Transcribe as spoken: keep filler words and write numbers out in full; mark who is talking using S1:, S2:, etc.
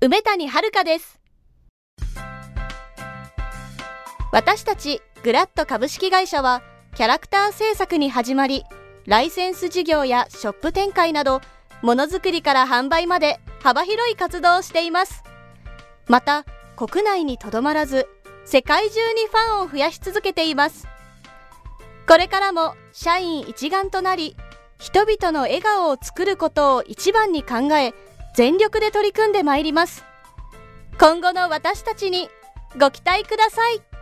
S1: 梅谷遥です。私たちグラッド株式会社はキャラクター制作に始まり、ライセンス事業やショップ展開などものづくりから販売まで幅広い活動をしています。また国内にとどまらず世界中にファンを増やし続けています。これからも社員一丸となり、人々の笑顔を作ることを一番に考え、全力で取り組んでまいります。今後の私たちにご期待ください。